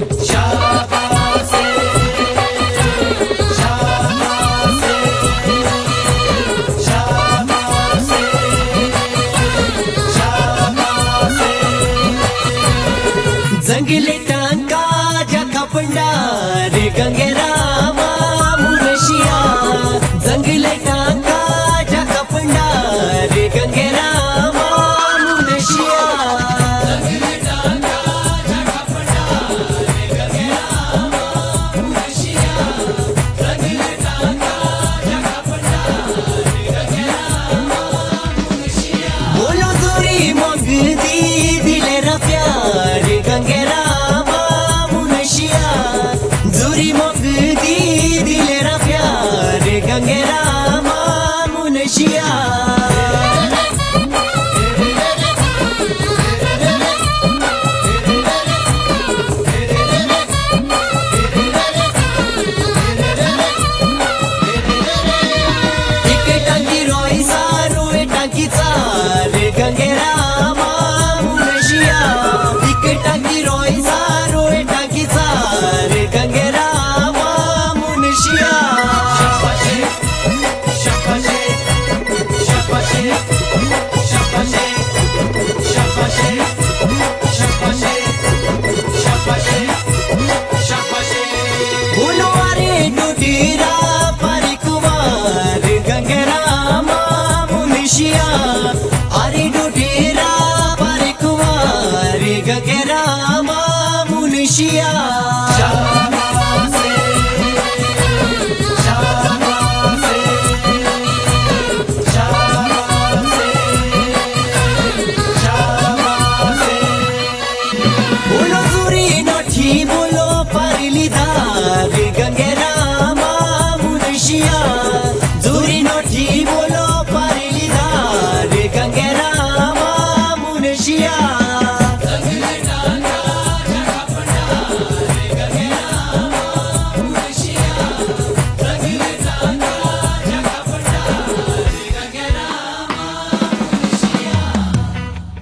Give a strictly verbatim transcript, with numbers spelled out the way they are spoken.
शाबाशे, शाबाशे, शाबाशे, शाबाशे। जंगले टांका जखा पंडार गंगे रामा मुनशिया, जंगले टांका जखा पंडार गंगे रामा मुनशिया, जंगले टांका जखा पंडार गंगे रामा मुनशिया, जंगले टांका जखा पंडार गंगे रामा मुनशिया। बोलो जोरी मंगदी दिले रा प्यार गंगे रामा मुनशिया, जोरी मंगदी दिले रा प्यार गंगे रामा मुनशिया। एक टांगी रोई सारू ए टांगी चार गंगे रामा मुनशिया, एक टांगी रोई सारू ए टांगी चार गंगे रामा मुनशिया। शाबाशे, शाबाशे, शाबाशे, शाबाशे, शाबाशे, शाबाशे, शाबाशे, शाबाशे। बोलो अरे डुडीरा पारी कुमार गंगे रामा मुनशिया, अरे डुडीरा पारी कुमार गंगे रामा मुनशिया।